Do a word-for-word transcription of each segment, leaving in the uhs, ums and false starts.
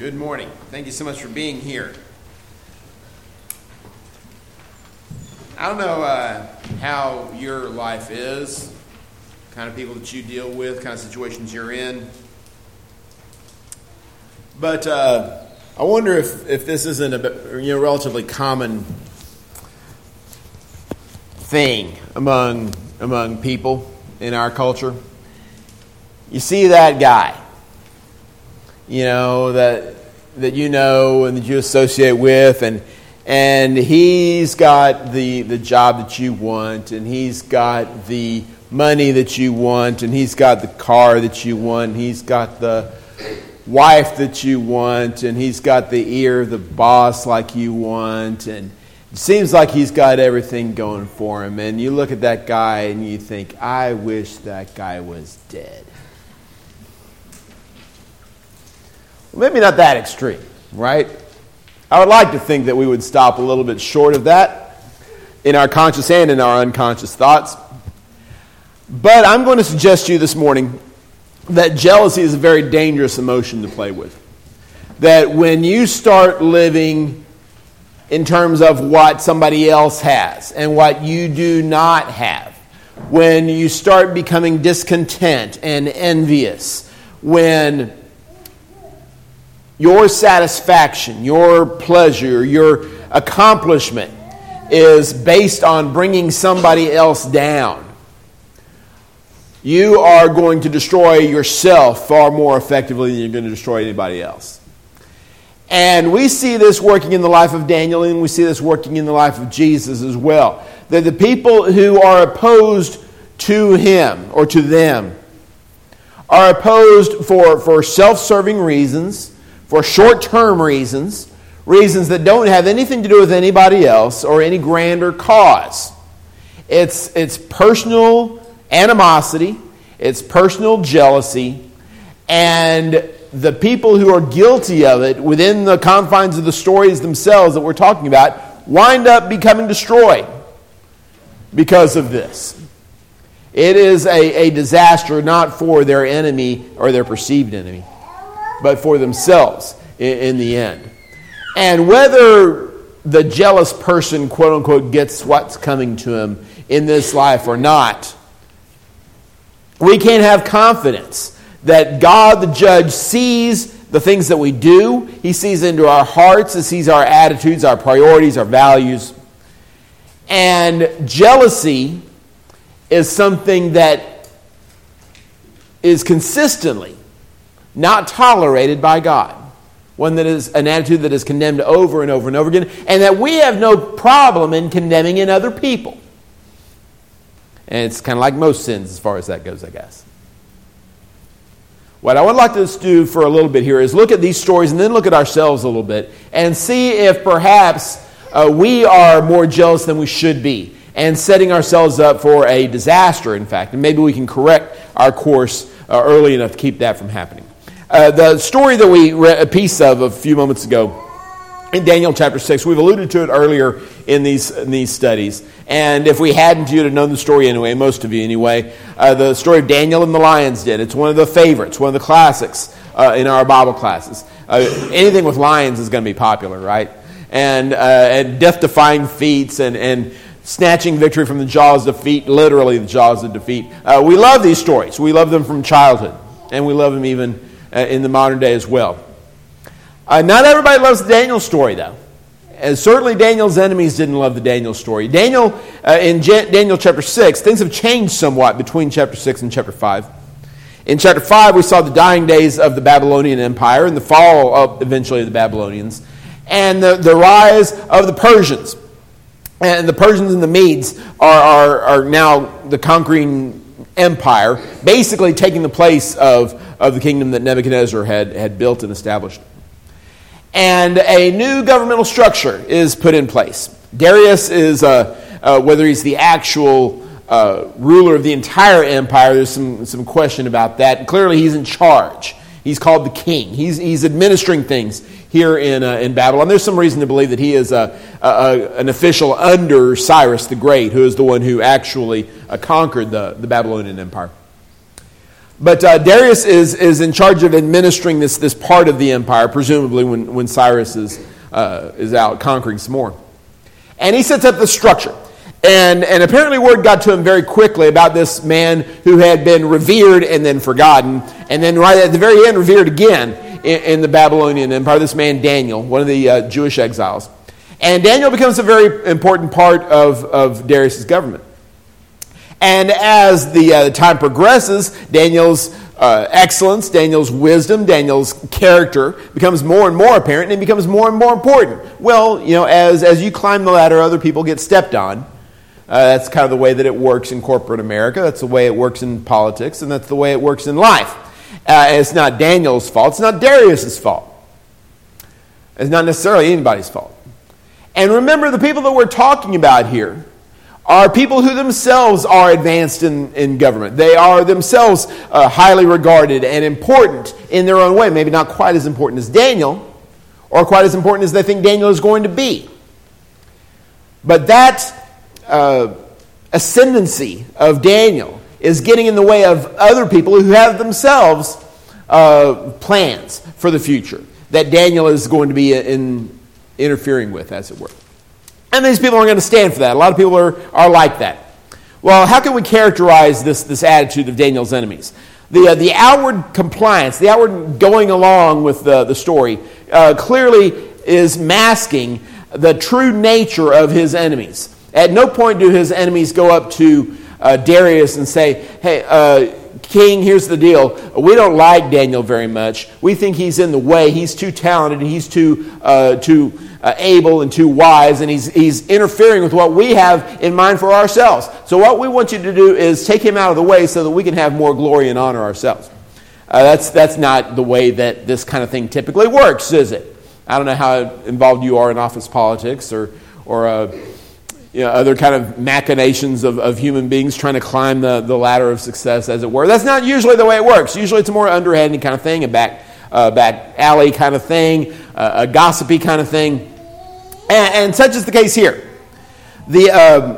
Good morning. Thank you so much for being here. I don't know uh, how your life is, kind of people that you deal with, kind of situations you're in. But uh, I wonder if, if this isn't a you know relatively common thing among among people in our culture. You see that guy, you know, that that you know and that you associate with, and and he's got the, the job that you want, and he's got the money that you want, and he's got the car that you want, and he's got the wife that you want, and he's got the ear of the boss like you want, and it seems like he's got everything going for him. And you look at that guy and you think, I wish that guy was dead. Well, maybe not that extreme, right? I would like to think that we would stop a little bit short of that in our conscious and in our unconscious thoughts. But I'm going to suggest to you this morning that jealousy is a very dangerous emotion to play with. That when you start living in terms of what somebody else has and what you do not have, when you start becoming discontent and envious, when your satisfaction, your pleasure, your accomplishment is based on bringing somebody else down, you are going to destroy yourself far more effectively than you're going to destroy anybody else. And we see this working in the life of Daniel, and we see this working in the life of Jesus as well. That the people who are opposed to him or to them are opposed for, for self-serving reasons, for short-term reasons, reasons that don't have anything to do with anybody else or any grander cause. It's, it's personal animosity, it's personal jealousy, and the people who are guilty of it within the confines of the stories themselves that we're talking about wind up becoming destroyed because of this. It is a, a disaster not for their enemy or their perceived enemy, but for themselves in, in the end. And whether the jealous person, quote unquote, gets what's coming to him in this life or not, we can have confidence that God, the judge, sees the things that we do. He sees into our hearts. He sees our attitudes, our priorities, our values. And jealousy is something that is consistently not tolerated by God. One that is an attitude that is condemned over and over and over again, and that we have no problem in condemning in other people. And it's kind of like most sins as far as that goes, I guess. What I would like to do for a little bit here is look at these stories and then look at ourselves a little bit and see if perhaps uh, we are more jealous than we should be and setting ourselves up for a disaster, in fact. And maybe we can correct our course uh, early enough to keep that from happening. Uh, the story that we read a piece of a few moments ago in Daniel chapter six, we've alluded to it earlier in these in these studies. And if we hadn't, you'd have known the story anyway, most of you anyway. Uh, the story of Daniel and the lion's den. It's one of the favorites, one of the classics uh, in our Bible classes. Uh, anything with lions is going to be popular, right? And, uh, and death-defying feats and, and snatching victory from the jaws of defeat, literally the jaws of defeat. Uh, we love these stories. We love them from childhood. And we love them even uh, in the modern day as well. Uh, not everybody loves the Daniel story, though. And certainly Daniel's enemies didn't love the Daniel story. Daniel, uh, in Jan- Daniel chapter six, things have changed somewhat between chapter six and chapter five. In chapter five, we saw the dying days of the Babylonian Empire and the fall of, eventually, of the Babylonians, and the, the rise of the Persians. And the Persians and the Medes are, are, are now the conquering empire, basically taking the place of, of the kingdom that Nebuchadnezzar had, had built and established. And a new governmental structure is put in place. Darius is, uh, uh, whether he's the actual uh, ruler of the entire empire, there's some, some question about that. And clearly he's in charge. He's called the king. He's, he's administering things here in, uh, in Babylon. There's some reason to believe that he is a, a, an official under Cyrus the Great, who is the one who actually uh, conquered the, the Babylonian Empire. But uh, Darius is, is in charge of administering this, this part of the empire, presumably when, when Cyrus is, uh, is out conquering some more. And he sets up the structure. And, and apparently word got to him very quickly about this man who had been revered and then forgotten, and then right at the very end revered again in, in the Babylonian Empire, this man Daniel, one of the uh, Jewish exiles. And Daniel becomes a very important part of, of Darius' government. And as the uh, time progresses, Daniel's uh, excellence, Daniel's wisdom, Daniel's character becomes more and more apparent, and it becomes more and more important. Well, you know, as, as you climb the ladder, other people get stepped on. Uh, that's kind of the way that it works in corporate America. That's the way it works in politics, and that's the way it works in life. Uh, it's not Daniel's fault. It's not Darius' fault. It's not necessarily anybody's fault. And remember, the people that we're talking about here are people who themselves are advanced in, in government. They are themselves uh, highly regarded and important in their own way. Maybe not quite as important as Daniel, or quite as important as they think Daniel is going to be. But that uh, ascendancy of Daniel is getting in the way of other people who have themselves uh, plans for the future that Daniel is going to be in, interfering with, as it were. And these people aren't going to stand for that. A lot of people are, are like that. Well, how can we characterize this, this attitude of Daniel's enemies? The, uh, the outward compliance, the outward going along with the, the story, uh, clearly is masking the true nature of his enemies. At no point do his enemies go up to uh, Darius and say, hey, uh, King, here's the deal. We don't like Daniel very much. We think he's in the way. He's too talented. He's too uh, too uh, able and too wise, and he's he's interfering with what we have in mind for ourselves. So what we want you to do is take him out of the way so that we can have more glory and honor ourselves. Uh, that's that's not the way that this kind of thing typically works, is it? I don't know how involved you are in office politics or or uh, you know, other kind of machinations of, of human beings trying to climb the, the ladder of success, as it were. That's not usually the way it works. Usually it's a more underhanded kind of thing, a back uh, back alley kind of thing, uh, a gossipy kind of thing. And, and such is the case here. The, um,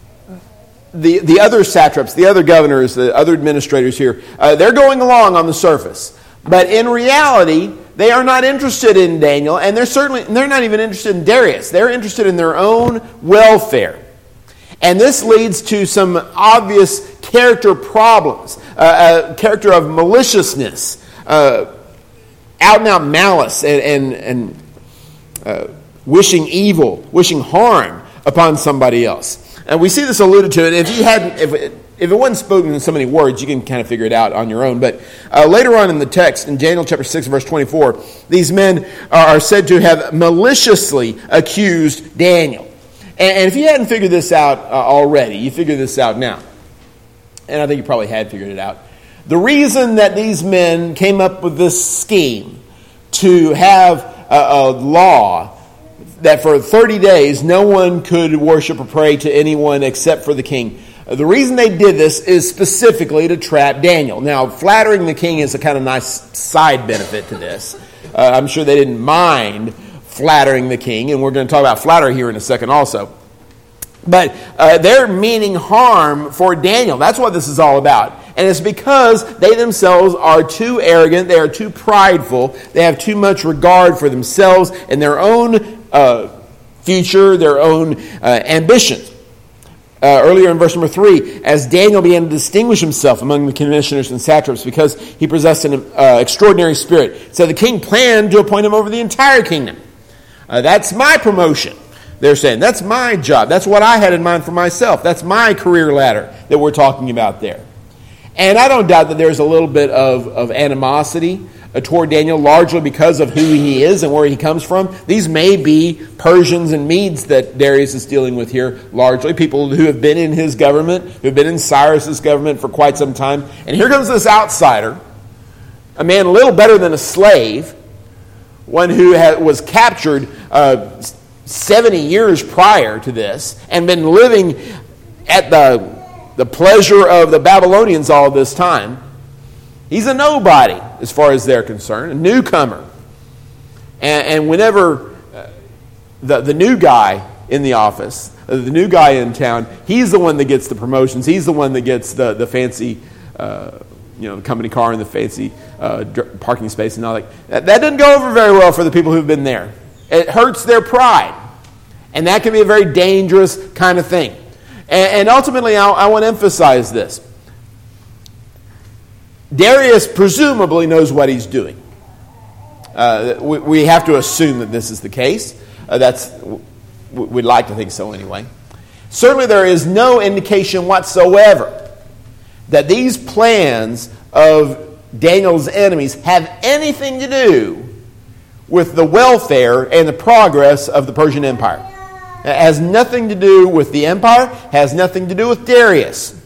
the, the other satraps, the other governors, the other administrators here, uh, they're going along on the surface. But in reality, they are not interested in Daniel, and they're certainly they're not even interested in Darius. They're interested in their own welfare. And this leads to some obvious character problems, uh, a character of maliciousness, uh, out-and-out malice, and, and, and uh, wishing evil, wishing harm upon somebody else. And we see this alluded to, and if you hadn't... If it, If it wasn't spoken in so many words, you can kind of figure it out on your own. But uh, later on in the text, in Daniel chapter six, verse twenty-four, these men are said to have maliciously accused Daniel. And, and if you hadn't figured this out uh, already, you figure this out now. And I think you probably had figured it out. The reason that these men came up with this scheme to have a, a law that for thirty days no one could worship or pray to anyone except for the king, the reason they did this is specifically to trap Daniel. Now, flattering the king is a kind of nice side benefit to this. Uh, I'm sure they didn't mind flattering the king, and we're going to talk about flattery here in a second also. But uh, they're meaning harm for Daniel. That's what this is all about. And it's because they themselves are too arrogant, they are too prideful, they have too much regard for themselves and their own uh, future, their own uh, ambitions. Uh, earlier in verse number three, as Daniel began to distinguish himself among the commissioners and satraps because he possessed an uh, extraordinary spirit. So the king planned to appoint him over the entire kingdom. Uh, that's my promotion, they're saying. That's my job. That's what I had in mind for myself. That's my career ladder that we're talking about there. And I don't doubt that there's a little bit of, of animosity toward Daniel, largely because of who he is and where he comes from. These may be Persians and Medes that Darius is dealing with here, largely. People who have been in his government, who have been in Cyrus's government for quite some time. And here comes this outsider, a man a little better than a slave, one who had, was captured uh, seventy years prior to this and been living at the, the pleasure of the Babylonians all this time. He's a nobody as far as they're concerned, a newcomer. And, and whenever uh, the, the new guy in the office, uh, the new guy in town, he's the one that gets the promotions. He's the one that gets the, the fancy uh, you know, the company car and the fancy uh, parking space and all that. that. That doesn't go over very well for the people who've been there. It hurts their pride. And that can be a very dangerous kind of thing. And, and ultimately, I, I want to emphasize this. Darius presumably knows what he's doing. Uh, we, we have to assume that this is the case. Uh, that's we'd like to think so anyway. Certainly there is no indication whatsoever that these plans of Daniel's enemies have anything to do with the welfare and the progress of the Persian Empire. It has nothing to do with the empire, has nothing to do with Darius.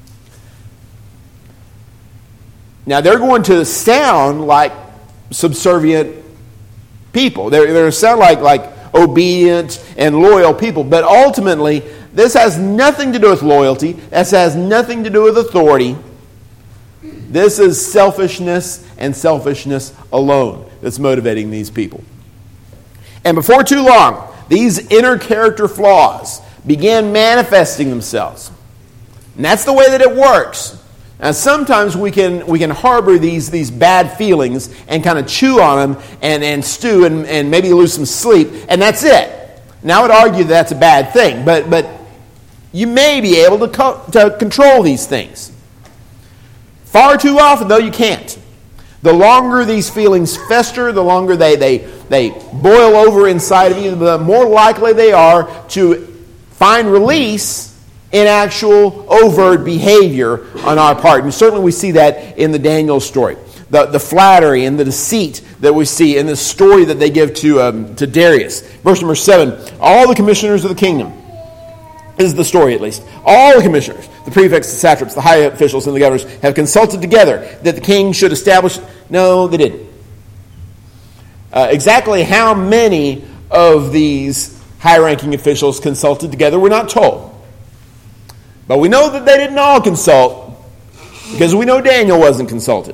Now they're going to sound like subservient people. They're, they're going to sound like, like obedient and loyal people, but ultimately this has nothing to do with loyalty. This has nothing to do with authority. This is selfishness and selfishness alone that's motivating these people. And before too long, these inner character flaws began manifesting themselves. And that's the way that it works. Now, sometimes we can we can harbor these, these bad feelings and kind of chew on them and, and stew and, and maybe lose some sleep, and that's it. Now, I would argue that that's a bad thing, but but you may be able to, co- to control these things. Far too often, though, you can't. The longer these feelings fester, the longer they, they, they boil over inside of you, the more likely they are to find release in actual overt behavior on our part. And certainly we see that in the Daniel story. The, the flattery and the deceit that we see in the story that they give to, um, to Darius. Verse number seven, all the commissioners of the kingdom, this is the story at least, all the commissioners, the prefects, the satraps, the high officials, and the governors have consulted together that the king should establish... No, they didn't. Uh, exactly how many of these high-ranking officials consulted together, we're not told. But we know that they didn't all consult, because we know Daniel wasn't consulted.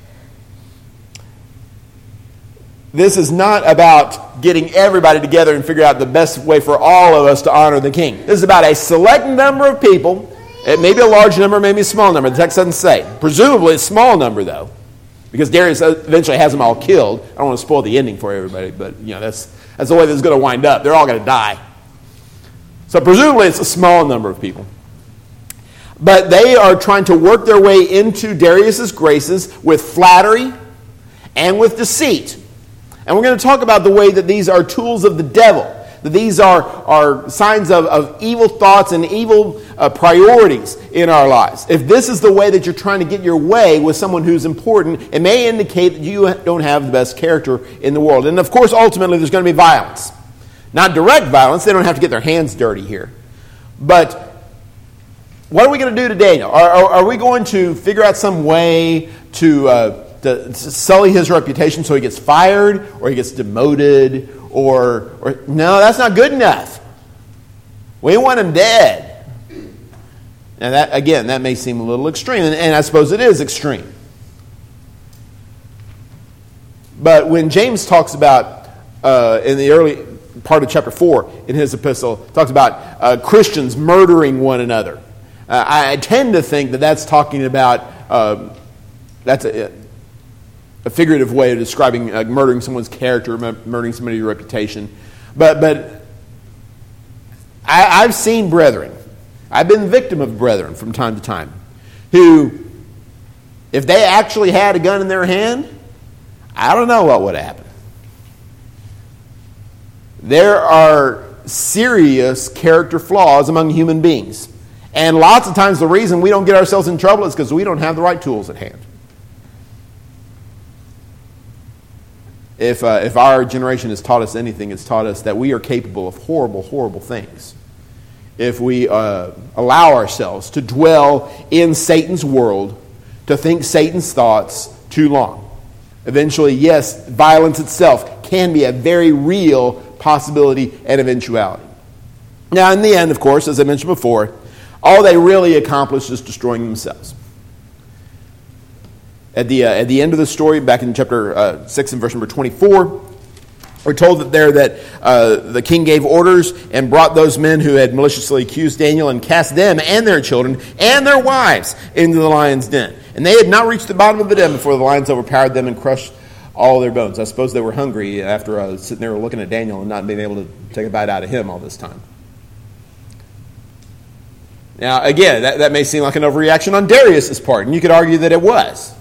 This is not about getting everybody together and figure out the best way for all of us to honor the king. This is about a select number of people. It may be a large number, maybe a small number. The text doesn't say. Presumably a small number, though, because Darius eventually has them all killed. I don't want to spoil the ending for everybody, but you know that's that's the way this is going to wind up. They're all going to die. So presumably it's a small number of people. But they are trying to work their way into Darius's graces with flattery and with deceit. And we're going to talk about the way that these are tools of the devil, that these are, are signs of, of evil thoughts and evil uh, priorities in our lives. If this is the way that you're trying to get your way with someone who's important, it may indicate that you don't have the best character in the world. And of course, ultimately, there's going to be violence. Not direct violence. They don't have to get their hands dirty here. But what are we going to do to Daniel? Are, are, are we going to figure out some way to... Uh, to sully his reputation so he gets fired or he gets demoted or, or no, that's not good enough. We want him dead. Now that, again, that may seem a little extreme, and, and I suppose it is extreme. But when James talks about, uh, in the early part of chapter four in his epistle, talks about uh, Christians murdering one another, uh, I tend to think that that's talking about, uh, that's a, a figurative way of describing uh, murdering someone's character, murdering somebody's reputation. But but I, I've seen brethren, I've been the victim of brethren from time to time, who, if they actually had a gun in their hand, I don't know what would happen. There are serious character flaws among human beings. And lots of times the reason we don't get ourselves in trouble is because we don't have the right tools at hand. If uh, if our generation has taught us anything, it's taught us that we are capable of horrible, horrible things. If we uh, allow ourselves to dwell in Satan's world, to think Satan's thoughts too long. Eventually, yes, violence itself can be a very real possibility and eventuality. Now, in the end, of course, as I mentioned before, all they really accomplish is destroying themselves. At the uh, at the end of the story, back in chapter uh, six and verse number twenty-four, we're told that there that uh, the king gave orders and brought those men who had maliciously accused Daniel and cast them and their children and their wives into the lion's den. And they had not reached the bottom of the den before the lions overpowered them and crushed all their bones. I suppose they were hungry after uh, sitting there looking at Daniel and not being able to take a bite out of him all this time. Now, again, that, that may seem like an overreaction on Darius' part, and you could argue that it was.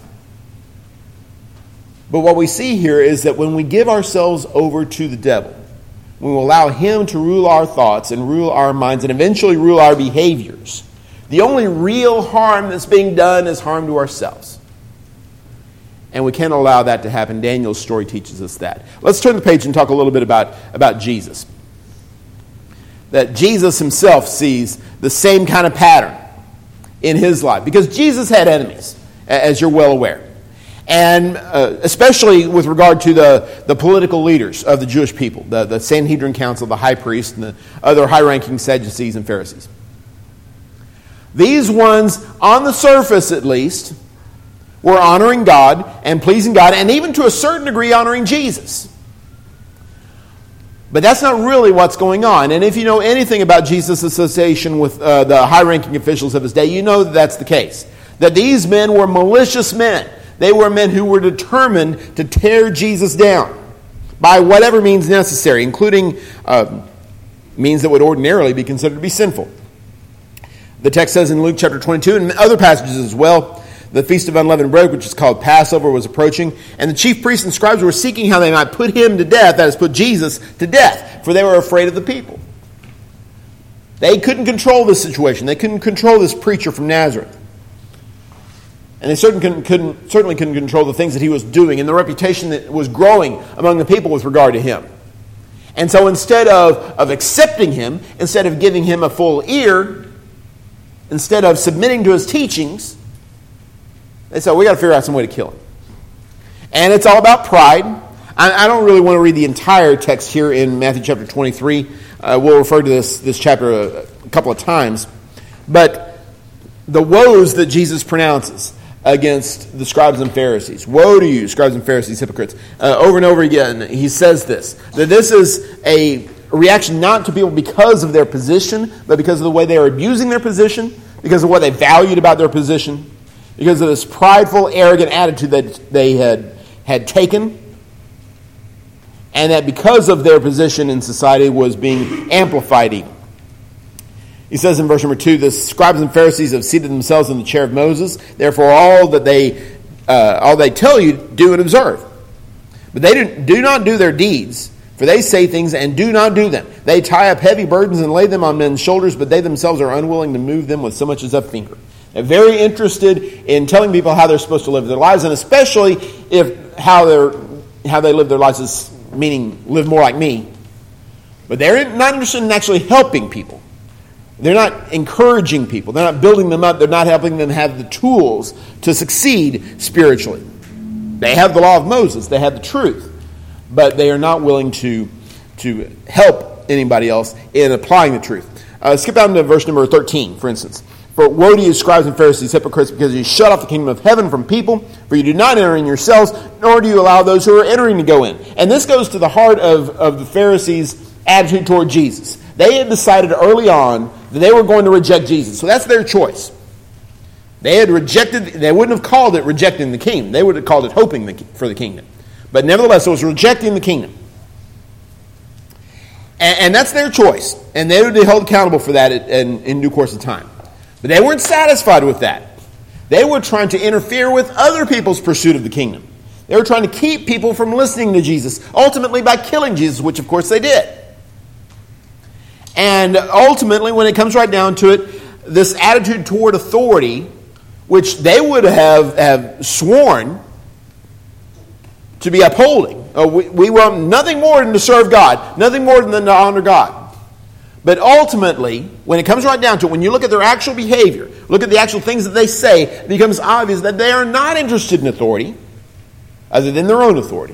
But what we see here is that when we give ourselves over to the devil, when we allow him to rule our thoughts and rule our minds and eventually rule our behaviors, the only real harm that's being done is harm to ourselves. And we can't allow that to happen. Daniel's story teaches us that. Let's turn the page and talk a little bit about, about Jesus. That Jesus himself sees the same kind of pattern in his life. Because Jesus had enemies, as you're well aware. And uh, especially with regard to the, the political leaders of the Jewish people, the, the Sanhedrin Council, the high priest, and the other high-ranking Sadducees and Pharisees. These ones, on the surface at least, were honoring God and pleasing God, and even to a certain degree honoring Jesus. But that's not really what's going on. And if you know anything about Jesus' association with uh, the high-ranking officials of his day, you know that that's the case. That these men were malicious men. They were men who were determined to tear Jesus down by whatever means necessary, including uh, means that would ordinarily be considered to be sinful. The text says in Luke chapter twenty-two, and other passages as well, the Feast of Unleavened Bread, which is called Passover, was approaching, and the chief priests and scribes were seeking how they might put him to death, that is, put Jesus to death, for they were afraid of the people. They couldn't control this situation. They couldn't control this preacher from Nazareth. And they certainly couldn't, couldn't, certainly couldn't control the things that he was doing and the reputation that was growing among the people with regard to him. And so instead of, of accepting him, instead of giving him a full ear, instead of submitting to his teachings, they said, we got to figure out some way to kill him. And it's all about pride. I, I don't really want to read the entire text here in Matthew chapter twenty-three. Uh, we'll refer to this, this chapter a, a couple of times. But the woes that Jesus pronounces against the scribes and Pharisees. Woe to you, scribes and Pharisees, hypocrites. Uh, over and over again, he says this. That this is a reaction not to people because of their position, but because of the way they are abusing their position, because of what they valued about their position, because of this prideful, arrogant attitude that they had, had taken, and that because of their position in society was being amplified even. He says in verse number two, the scribes and Pharisees have seated themselves in the chair of Moses. Therefore, all that they uh, all they tell you, do and observe. But they do, do not do their deeds, for they say things and do not do them. They tie up heavy burdens and lay them on men's shoulders, but they themselves are unwilling to move them with so much as a finger. They're very interested in telling people how they're supposed to live their lives, and especially if how they're how they live their lives is meaning live more like me. But they're not interested in actually helping people. They're not encouraging people. They're not building them up. They're not helping them have the tools to succeed spiritually. They have the law of Moses. They have the truth. But they are not willing to, to help anybody else in applying the truth. Uh, skip down to verse number thirteen, for instance. For woe to you, scribes and Pharisees, hypocrites, because you shut off the kingdom of heaven from people, for you do not enter in yourselves, nor do you allow those who are entering to go in. And this goes to the heart of, of the Pharisees' attitude toward Jesus. They had decided early on that they were going to reject Jesus. So that's their choice. They had rejected, they wouldn't have called it rejecting the kingdom. They would have called it hoping the, for the kingdom. But nevertheless, it was rejecting the kingdom. And, and that's their choice. And they would be held accountable for that in, in due course of time. But they weren't satisfied with that. They were trying to interfere with other people's pursuit of the kingdom. They were trying to keep people from listening to Jesus, ultimately by killing Jesus, which of course they did. And ultimately, when it comes right down to it, this attitude toward authority, which they would have, have sworn to be upholding. Uh, we, we want nothing more than to serve God, nothing more than to honor God. But ultimately, when it comes right down to it, when you look at their actual behavior, look at the actual things that they say, it becomes obvious that they are not interested in authority, other than their own authority.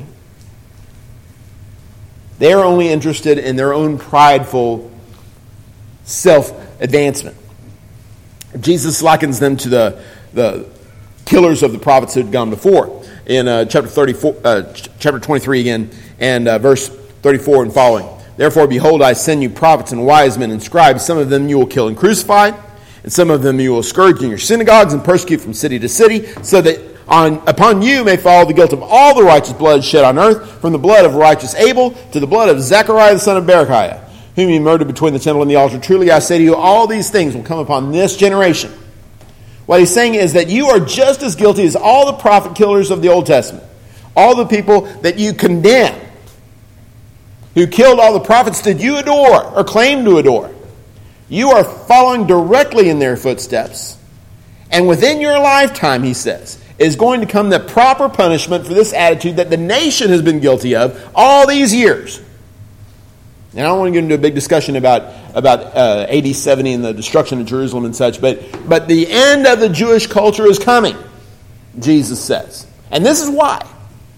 They are only interested in their own prideful self-advancement. Jesus likens them to the, the killers of the prophets who had gone before. In uh, chapter thirty-four, uh, chapter twenty-three again, and uh, verse thirty-four and following. Therefore, behold, I send you prophets and wise men and scribes. Some of them you will kill and crucify, And some of them you will scourge in your synagogues and persecute from city to city, so that on upon you may fall the guilt of all the righteous blood shed on earth, from the blood of righteous Abel to the blood of Zechariah the son of Berechiah, whom you murdered between the temple and the altar. Truly I say to you, all these things will come upon this generation. What he's saying is that you are just as guilty as all the prophet killers of the Old Testament. All the people that you condemn, who killed all the prophets that you adore or claim to adore. You are following directly in their footsteps. And within your lifetime, he says, is going to come the proper punishment for this attitude that the nation has been guilty of all these years. And I don't want to get into a big discussion about, about uh, A D seventy and the destruction of Jerusalem and such, but, but the end of the Jewish culture is coming, Jesus says. And this is why.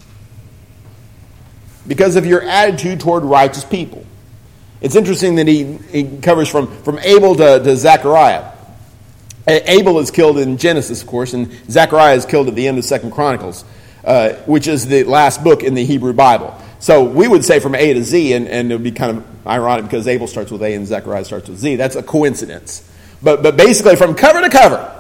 Because of your attitude toward righteous people. It's interesting that he, he covers from, from Abel to, to Zechariah. Abel is killed in Genesis, of course, and Zechariah is killed at the end of Second Chronicles, uh, which is the last book in the Hebrew Bible. So we would say from A to Z, and, and it would be kind of ironic because Abel starts with A and Zechariah starts with Z. That's a coincidence. But, but basically, from cover to cover,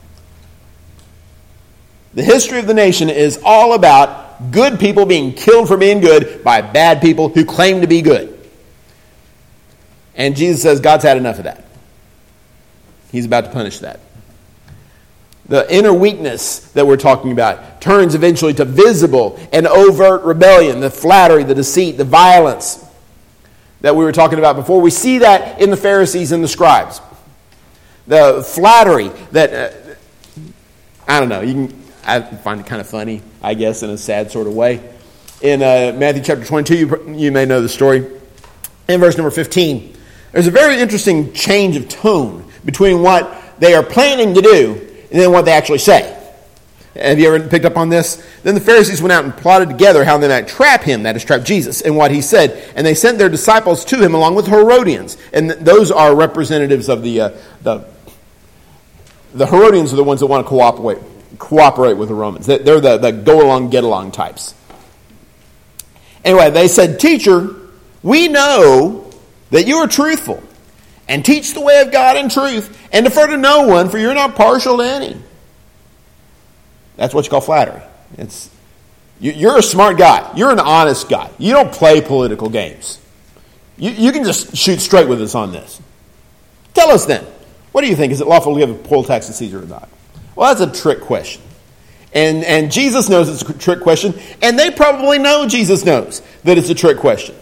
the history of the nation is all about good people being killed for being good by bad people who claim to be good. And Jesus says God's had enough of that. He's about to punish that. The inner weakness that we're talking about turns eventually to visible and overt rebellion, the flattery, the deceit, the violence that we were talking about before. We see that in the Pharisees and the scribes. The flattery that, uh, I don't know, you can, I find it kind of funny, I guess, in a sad sort of way. In uh, Matthew chapter twenty-two, you, you may know the story. In verse number fifteen, there's a very interesting change of tone between what they are planning to do and then what they actually say. Have you ever picked up on this? Then the Pharisees went out and plotted together how they might trap him, that is, trap Jesus, and what he said. And they sent their disciples to him along with Herodians. And th- those are representatives of the, uh, the... The Herodians are the ones that want to cooperate, cooperate with the Romans. They're the, the go-along, get-along types. Anyway, they said, "Teacher, we know that you are truthful, and teach the way of God in truth, and defer to no one, for you're not partial to any." That's what you call flattery. It's you, you're a smart guy. You're an honest guy. You don't play political games. You, you can just shoot straight with us on this. Tell us then, what do you think? Is it lawful to give a poll tax to Caesar or not? Well, that's a trick question. And, and Jesus knows it's a trick question, and they probably know Jesus knows that it's a trick question.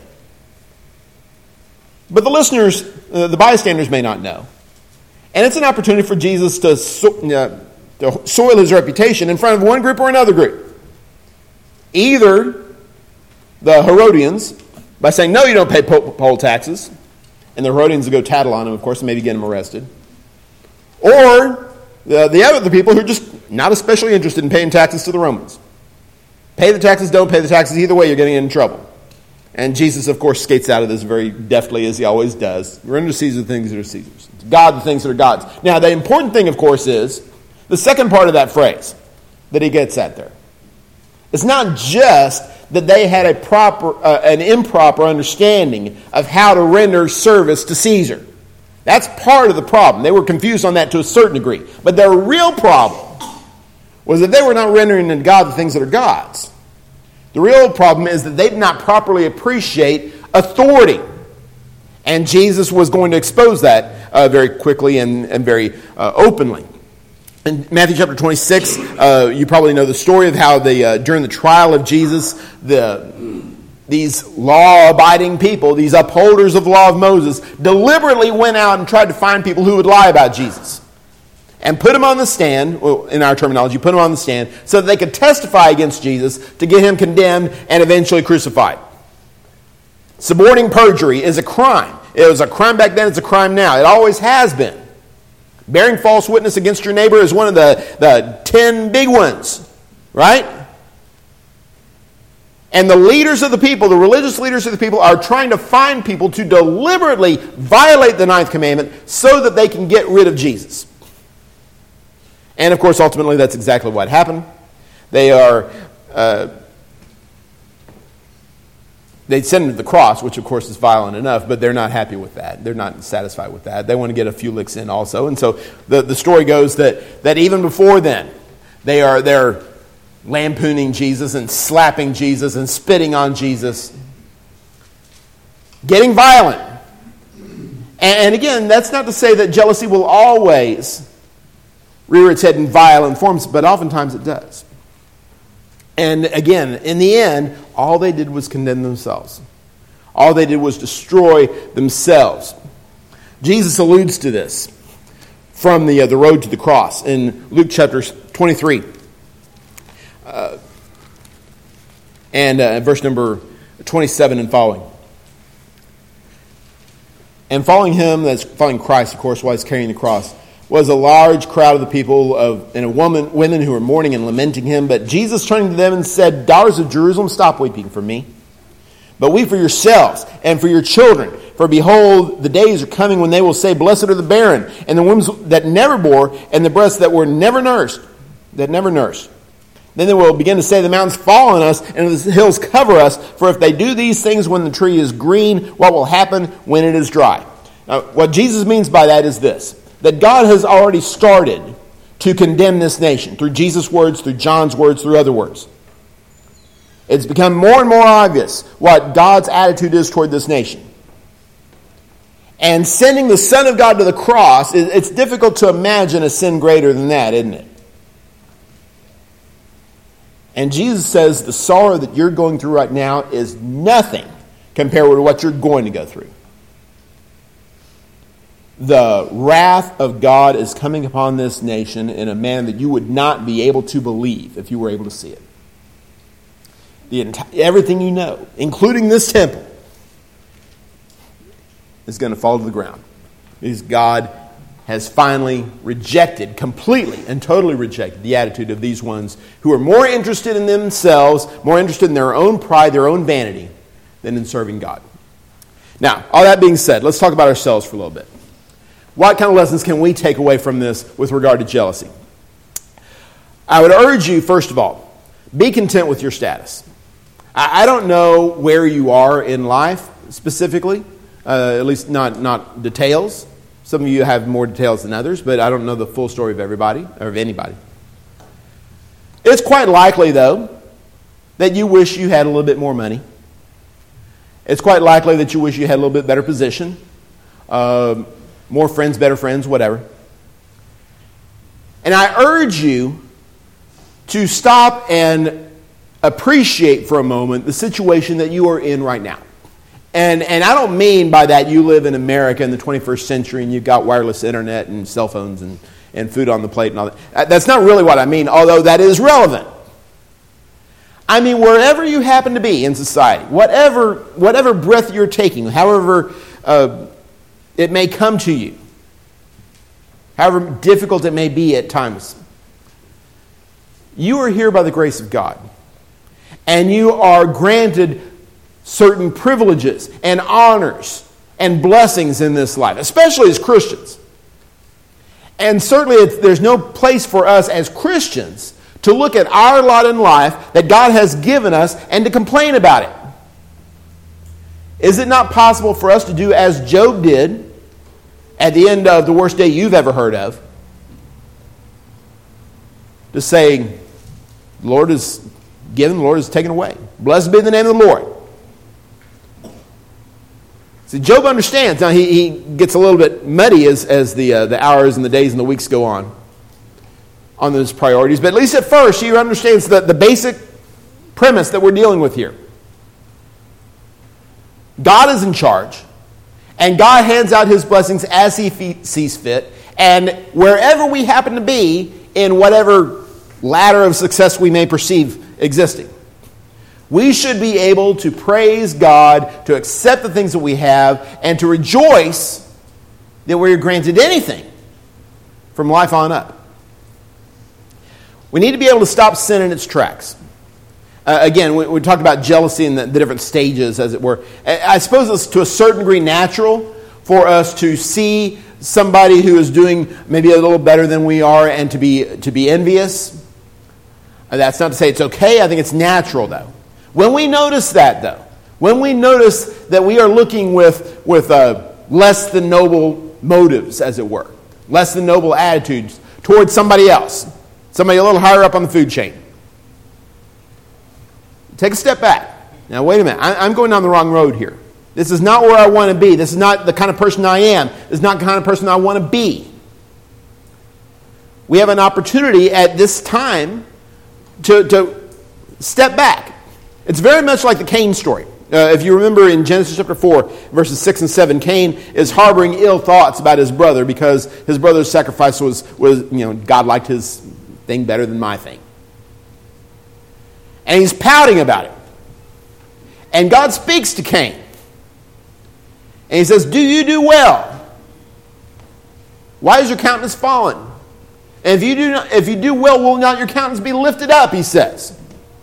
But the listeners, uh, the bystanders may not know. And it's an opportunity for Jesus to, so, uh, to soil his reputation in front of one group or another group. Either the Herodians, by saying, "No, you don't pay poll taxes," and the Herodians will go tattle on him, of course, and maybe get him arrested. Or the, the other people who are just not especially interested in paying taxes to the Romans. Pay the taxes, don't pay the taxes. Either way, you're getting in trouble. And Jesus, of course, skates out of this very deftly, as he always does. Render to Caesar the things that are Caesar's. To God the things that are God's. Now, the important thing, of course, is the second part of that phrase that he gets at there. It's not just that they had a proper, uh, an improper understanding of how to render service to Caesar. That's part of the problem. They were confused on that to a certain degree. But their real problem was that they were not rendering to God the things that are God's. The real problem is that they did not properly appreciate authority. And Jesus was going to expose that uh, very quickly and, and very uh, openly. In Matthew chapter twenty-six, uh, you probably know the story of how the uh, during the trial of Jesus, the these law-abiding people, these upholders of the law of Moses, deliberately went out and tried to find people who would lie about Jesus. And put him on the stand, well, in our terminology, put him on the stand, so that they could testify against Jesus to get him condemned and eventually crucified. Suborning perjury is a crime. It was a crime back then, it's a crime now. It always has been. Bearing false witness against your neighbor is one of the, the ten big ones, right? And the leaders of the people, the religious leaders of the people, are trying to find people to deliberately violate the ninth commandment so that they can get rid of Jesus. And of course, ultimately, that's exactly what happened. They are uh, They send him to the cross, which of course is violent enough, but they're not happy with that. They're not satisfied with that. They want to get a few licks in also. And so the, the story goes that, that even before then, they are they're lampooning Jesus and slapping Jesus and spitting on Jesus. Getting violent. And, and again, that's not to say that jealousy will always rear its head in violent forms, but oftentimes it does. And again, in the end, all they did was condemn themselves. All they did was destroy themselves. Jesus alludes to this from the, uh, the road to the cross in Luke chapter twenty-three. Uh, and uh, verse number twenty-seven and following. And following him, that's following Christ, of course, while he's carrying the cross, was a large crowd of the people of and a woman, women who were mourning and lamenting him. But Jesus turning to them and said, "Daughters of Jerusalem, stop weeping for me, but weep for yourselves and for your children. For behold, the days are coming when they will say, Blessed are the barren, and the wombs that never bore, and the breasts that were never nursed, that never nursed. Then they will begin to say, The mountains fall on us, and the hills cover us. For if they do these things when the tree is green, what will happen when it is dry?" Now, what Jesus means by that is this: that God has already started to condemn this nation through Jesus' words, through John's words, through other words. It's become more and more obvious what God's attitude is toward this nation. And sending the Son of God to the cross, it's difficult to imagine a sin greater than that, isn't it? And Jesus says the sorrow that you're going through right now is nothing compared with what you're going to go through. The wrath of God is coming upon this nation in a manner that you would not be able to believe if you were able to see it. The enti- everything you know, including this temple, is going to fall to the ground. Because God has finally rejected, completely and totally rejected the attitude of these ones who are more interested in themselves, more interested in their own pride, their own vanity, than in serving God. Now, all that being said, let's talk about ourselves for a little bit. What kind of lessons can we take away from this with regard to jealousy? I would urge you, first of all, be content with your status. I don't know where you are in life specifically, uh, at least not, not details. Some of you have more details than others, but I don't know the full story of everybody or of anybody. It's quite likely, though, that you wish you had a little bit more money. It's quite likely that you wish you had a little bit better position. Uh, More friends, better friends, whatever. And I urge you to stop and appreciate for a moment the situation that you are in right now. And and I don't mean by that you live in America in the twenty-first century and you've got wireless internet and cell phones and, and food on the plate and all that. That's not really what I mean, although that is relevant. I mean, wherever you happen to be in society, whatever whatever breath you're taking, however uh, it may come to you, however difficult it may be at times, you are here by the grace of God. And you are granted certain privileges and honors and blessings in this life, especially as Christians. And certainly it's, there's no place for us as Christians to look at our lot in life that God has given us and to complain about it. Is it not possible for us to do as Job did at the end of the worst day you've ever heard of? To say, the Lord is given, the Lord is taken away. Blessed be the name of the Lord. See, Job understands. Now, he, he gets a little bit muddy as, as the, uh, the hours and the days and the weeks go on, on those priorities. But at least at first, he understands the, the basic premise that we're dealing with here. God is in charge. And God hands out his blessings as he fe- sees fit. And wherever we happen to be, in whatever ladder of success we may perceive existing, we should be able to praise God, to accept the things that we have, and to rejoice that we're granted anything from life on up. We need to be able to stop sin in its tracks. Uh, again, we, we talked about jealousy and the, the different stages, as it were. I, I suppose it's to a certain degree natural for us to see somebody who is doing maybe a little better than we are and to be to be envious. Uh, that's not to say it's okay. I think it's natural, though. When we notice that, though, when we notice that we are looking with, with uh, less than noble motives, as it were, less than noble attitudes towards somebody else, somebody a little higher up on the food chain, take a step back. Now, wait a minute. I, I'm going down the wrong road here. This is not where I want to be. This is not the kind of person I am. This is not the kind of person I want to be. We have an opportunity at this time to, to step back. It's very much like the Cain story. Uh, if you remember in Genesis chapter four, verses six and seven, Cain is harboring ill thoughts about his brother because his brother's sacrifice was, was you know, God liked his thing better than my thing. And he's pouting about it. And God speaks to Cain. And he says, do you do well? Why is your countenance fallen? And if you do not, if you do well, will not your countenance be lifted up, he says.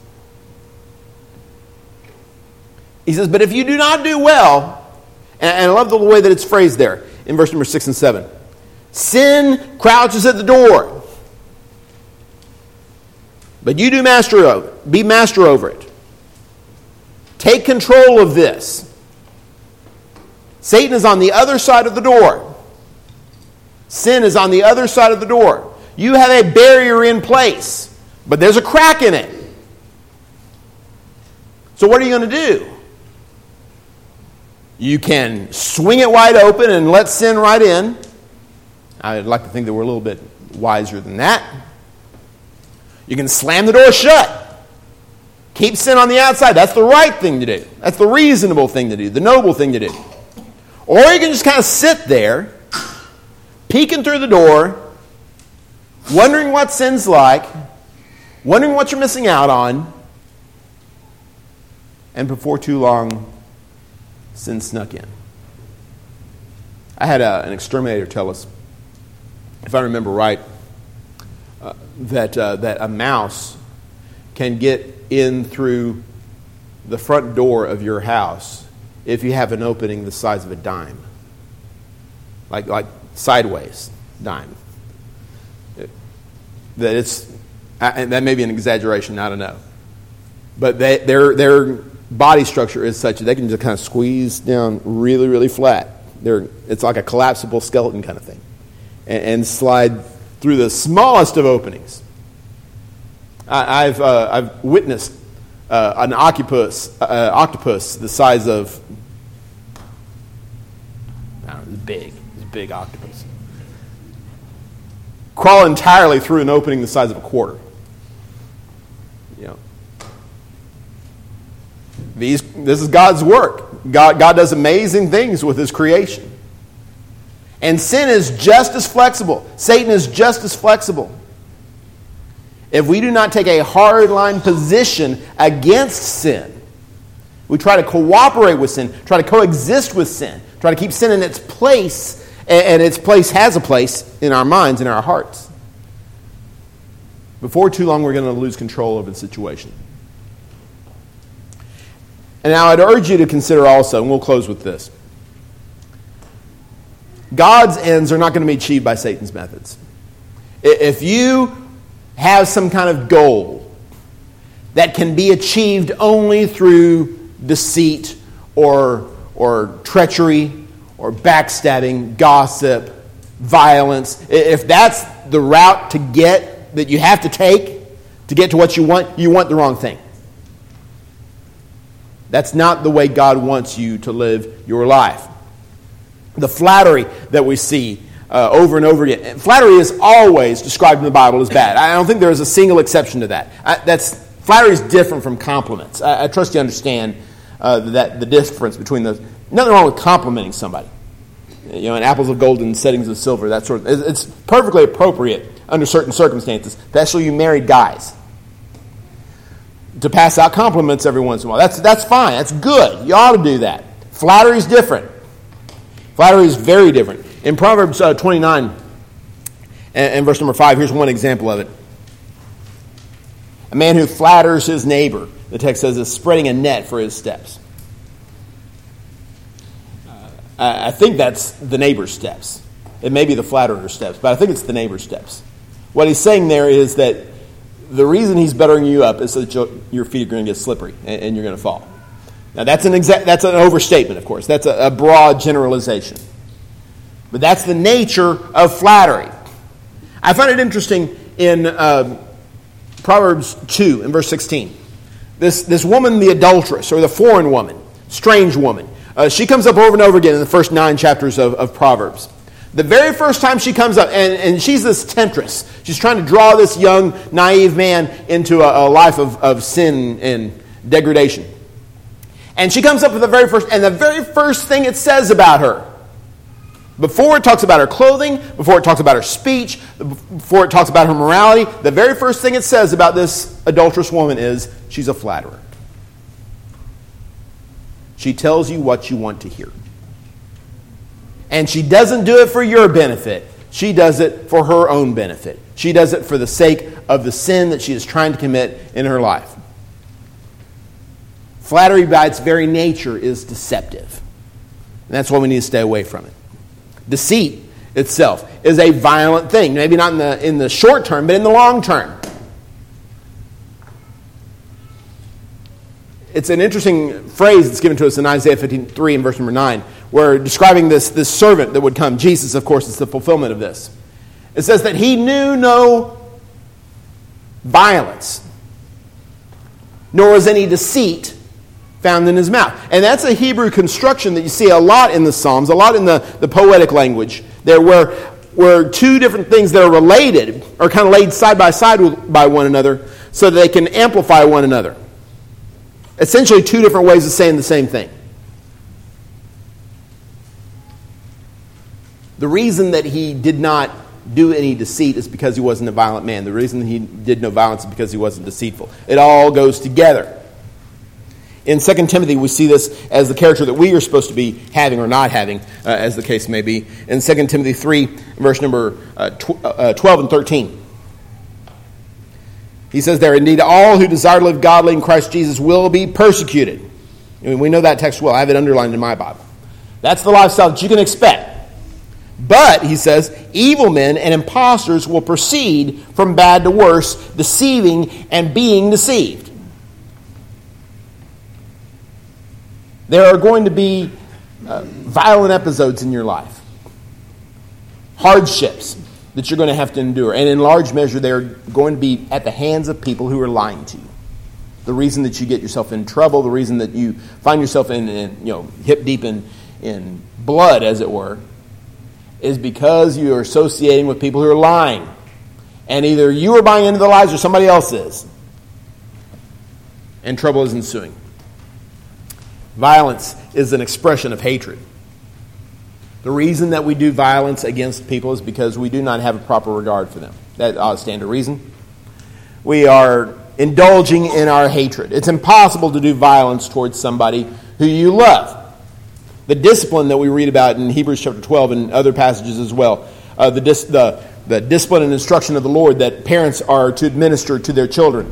He says, but if you do not do well, and, and I love the way that it's phrased there in verse number six and seven. Sin crouches at the door. But you do master over it. Be master over it. Take control of this. Satan is on the other side of the door. Sin is on the other side of the door. You have a barrier in place, but there's a crack in it. So what are you going to do? You can swing it wide open and let sin right in. I'd like to think that we're a little bit wiser than that. You can slam the door shut. Keep sin on the outside. That's the right thing to do. That's the reasonable thing to do, the noble thing to do. Or you can just kind of sit there, peeking through the door, wondering what sin's like, wondering what you're missing out on, and before too long, sin snuck in. I had a, an exterminator tell us, if I remember right, uh, that uh, that a mouse can get in through the front door of your house if you have an opening the size of a dime, like like sideways dime. It, that it's and that may be an exaggeration. I don't know, but they, their their body structure is such that they can just kind of squeeze down really really flat. They're it's like a collapsible skeleton kind of thing, and, and slide through the smallest of openings. I, I've uh, I've witnessed uh, an octopus uh, octopus the size of I don't know, it's big, it's a big octopus, crawl entirely through an opening the size of a quarter. You know, these this is God's work. God God does amazing things with His creation, and sin is just as flexible. Satan is just as flexible. If we do not take a hard-line position against sin, we try to cooperate with sin, try to coexist with sin, try to keep sin in its place, and its place has a place in our minds, in our hearts. Before too long, we're going to lose control over the situation. And now I'd urge you to consider also, and we'll close with this, God's ends are not going to be achieved by Satan's methods. If you have some kind of goal that can be achieved only through deceit or, or treachery or backstabbing, gossip, violence, if that's the route to get, that you have to take to get to what you want, you want the wrong thing. That's not the way God wants you to live your life. The flattery that we see Uh, over and over again. Flattery is always described in the Bible as bad. I don't think there is a single exception to that. I, that's flattery is different from compliments. I, I trust you understand uh, that the difference between those. Nothing wrong with complimenting somebody. You know, in apples of gold and settings of silver, that sort of. It's perfectly appropriate under certain circumstances, especially you married guys, to pass out compliments every once in a while. That's that's fine. That's good. You ought to do that. Flattery is different. Flattery is very different. In Proverbs uh, twenty-nine and, and verse number five, here's one example of it. A man who flatters his neighbor, the text says, is spreading a net for his steps. Uh, I think that's the neighbor's steps. It may be the flatterer's steps, but I think it's the neighbor's steps. What he's saying there is that the reason he's buttering you up is so that your feet are going to get slippery and, and you're going to fall. Now, that's an exa- that's an overstatement, of course. That's a, a broad generalization. But that's the nature of flattery. I find it interesting in uh, Proverbs two, in verse sixteen. This, this woman, the adulteress, or the foreign woman, strange woman, uh, she comes up over and over again in the first nine chapters of, of Proverbs. The very first time she comes up, and, and she's this temptress. She's trying to draw this young, naive man into a, a life of, of sin and degradation. And she comes up with the very first, and the very first thing it says about her, before it talks about her clothing, before it talks about her speech, before it talks about her morality, the very first thing it says about this adulterous woman is she's a flatterer. She tells you what you want to hear. And she doesn't do it for your benefit. She does it for her own benefit. She does it for the sake of the sin that she is trying to commit in her life. Flattery by its very nature is deceptive. And that's why we need to stay away from it. Deceit itself is a violent thing. Maybe not in the, in the short term, but in the long term. It's an interesting phrase that's given to us in Isaiah fifty-three and verse number nine, where describing this, this servant that would come. Jesus, of course, is the fulfillment of this. It says that he knew no violence, nor was any deceit found in his mouth. And that's a Hebrew construction that you see a lot in the Psalms, a lot in the, the poetic language there, where, where two different things that are related are kind of laid side by side with, by one another so that they can amplify one another. Essentially two different ways of saying the same thing. The reason that he did not do any deceit is because he wasn't a violent man. The reason he did no violence is because he wasn't deceitful. It all goes together. In Second Timothy, we see this as the character that we are supposed to be having or not having, uh, as the case may be. In Second Timothy three, verse number uh, tw- uh, twelve and thirteen. He says there, indeed, all who desire to live godly in Christ Jesus will be persecuted. I mean, we know that text well. I have it underlined in my Bible. That's the lifestyle that you can expect. But, he says, evil men and impostors will proceed from bad to worse, deceiving and being deceived. There are going to be uh, violent episodes in your life. Hardships that you're going to have to endure. And in large measure, they're going to be at the hands of people who are lying to you. The reason that you get yourself in trouble, the reason that you find yourself in, in you know, hip deep in, in blood, as it were, is because you are associating with people who are lying. And either you are buying into the lies or somebody else is. And trouble is ensuing. Violence is an expression of hatred. The reason that we do violence against people is because we do not have a proper regard for them. That ought to stand to reason. We are indulging in our hatred. It's impossible to do violence towards somebody who you love. The discipline that we read about in Hebrews chapter twelve and other passages as well, uh, the, dis- the, the discipline and instruction of the Lord that parents are to administer to their children.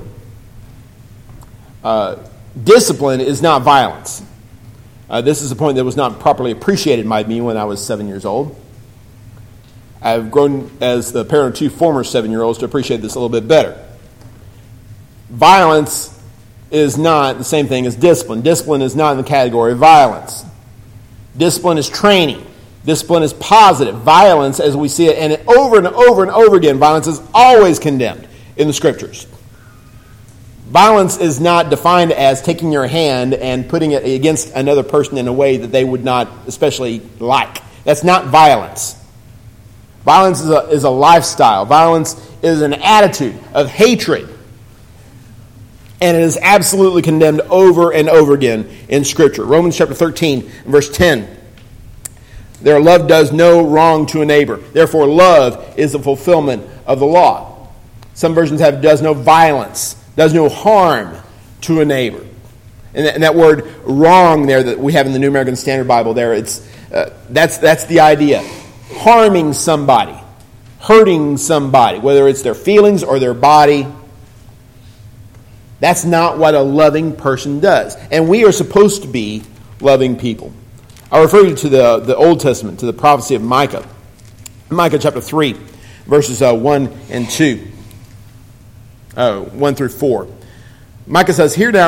Uh, discipline is not violence. Uh, this is a point that was not properly appreciated by me when I was seven years old. I've grown as the parent of two former seven-year-olds to appreciate this a little bit better. Violence is not the same thing as discipline. Discipline is not in the category of violence. Discipline is training. Discipline is positive. Violence, as we see it, and it over and over and over again, violence is always condemned in the Scriptures. Violence is not defined as taking your hand and putting it against another person in a way that they would not especially like. That's not violence. Violence is a, is a lifestyle. Violence is an attitude of hatred. And it is absolutely condemned over and over again in Scripture. Romans chapter thirteen, verse ten. Their love does no wrong to a neighbor. Therefore, love is the fulfillment of the law. Some versions have does no violence, does no harm to a neighbor. And that, and that word wrong there that we have in the New American Standard Bible there, it's uh, that's that's the idea. Harming somebody, hurting somebody, whether it's their feelings or their body. That's not what a loving person does. And we are supposed to be loving people. I refer you to the, the Old Testament, to the prophecy of Micah. Micah chapter three, verses uh, one and two. Uh, one through four. Micah says, Hear now,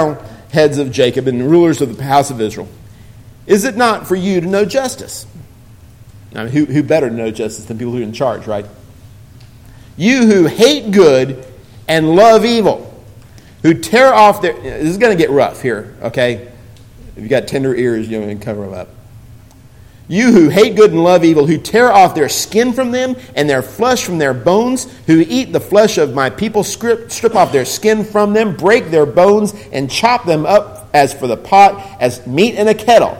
heads of Jacob and rulers of the house of Israel, is it not for you to know justice? I mean, who, who better to know justice than people who are in charge, right? You who hate good and love evil, who tear off their... This is going to get rough here, okay? If you've got tender ears, you can cover them up. You who hate good and love evil, who tear off their skin from them and their flesh from their bones, who eat the flesh of my people, strip, strip off their skin from them, break their bones, and chop them up as for the pot, as meat in a kettle.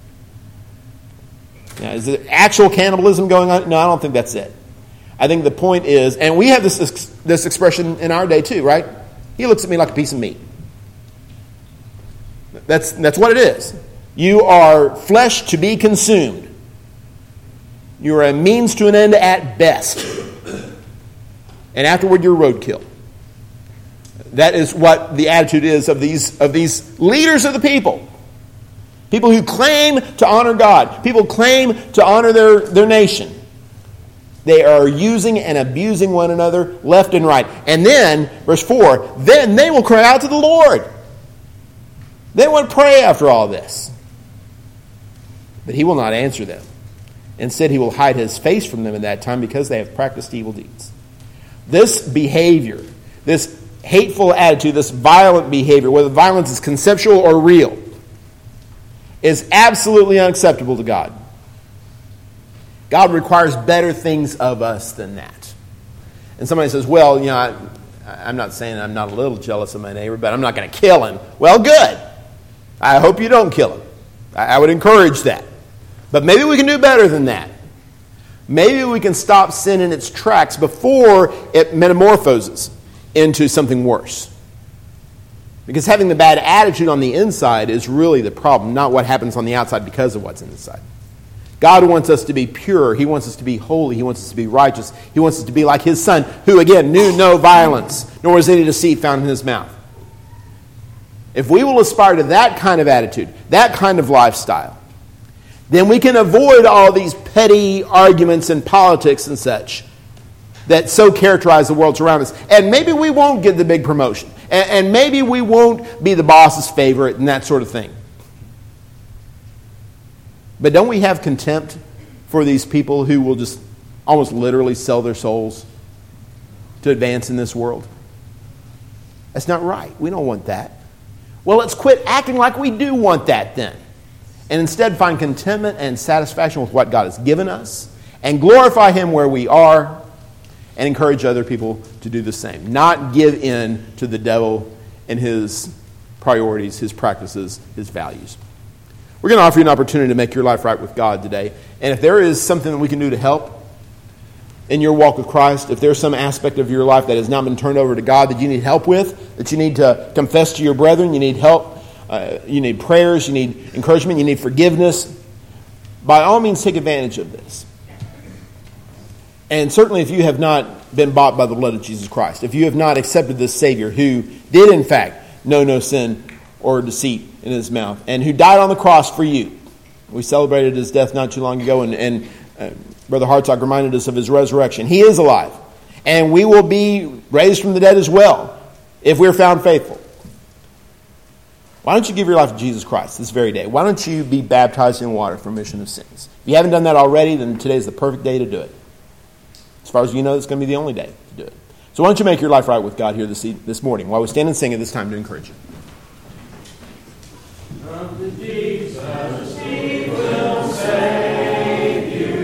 Now, is there actual cannibalism going on? No, I don't think that's it. I think the point is, and we have this this expression in our day too, right? He looks at me like a piece of meat. That's that's what it is. You are flesh to be consumed. You are a means to an end at best. And afterward, you're roadkill. That is what the attitude is of these of these leaders of the people. People who claim to honor God. People claim to honor their, their nation. They are using and abusing one another left and right. And then, verse four, then they will cry out to the Lord. They want to pray after all this. But he will not answer them. Instead, he will hide his face from them in that time because they have practiced evil deeds. This behavior, this hateful attitude, this violent behavior, whether violence is conceptual or real, is absolutely unacceptable to God. God requires better things of us than that. And somebody says, well, you know, I, I'm not saying I'm not a little jealous of my neighbor, but I'm not going to kill him. Well, good. I hope you don't kill him. I, I would encourage that. But maybe we can do better than that. Maybe we can stop sin in its tracks before it metamorphoses into something worse. Because having the bad attitude on the inside is really the problem, not what happens on the outside because of what's inside. God wants us to be pure. He wants us to be holy. He wants us to be righteous. He wants us to be like his Son, who again knew no violence, nor was any deceit found in his mouth. If we will aspire to that kind of attitude, that kind of lifestyle, then we can avoid all these petty arguments and politics and such that so characterize the world around us. And maybe we won't get the big promotion. And, and maybe we won't be the boss's favorite and that sort of thing. But don't we have contempt for these people who will just almost literally sell their souls to advance in this world? That's not right. We don't want that. Well, let's quit acting like we do want that then. And instead find contentment and satisfaction with what God has given us and glorify him where we are and encourage other people to do the same. Not give in to the devil and his priorities, his practices, his values. We're going to offer you an opportunity to make your life right with God today. And if there is something that we can do to help in your walk with Christ, if there's some aspect of your life that has not been turned over to God that you need help with, that you need to confess to your brethren, you need help, uh, you need prayers, you need encouragement, you need forgiveness, by all means take advantage of this. And certainly if you have not been bought by the blood of Jesus Christ, if you have not accepted this Savior who did in fact know no sin or deceit in his mouth, and who died on the cross for you. We celebrated his death not too long ago, and, and uh, Brother Hartzog reminded us of his resurrection. He is alive, and we will be raised from the dead as well, if we're found faithful. Why don't you give your life to Jesus Christ this very day? Why don't you be baptized in water for remission of sins? If you haven't done that already, then today is the perfect day to do it. As far as you know, it's going to be the only day to do it. So why don't you make your life right with God here this, this morning while we stand and sing at this time to encourage you. Come to Jesus.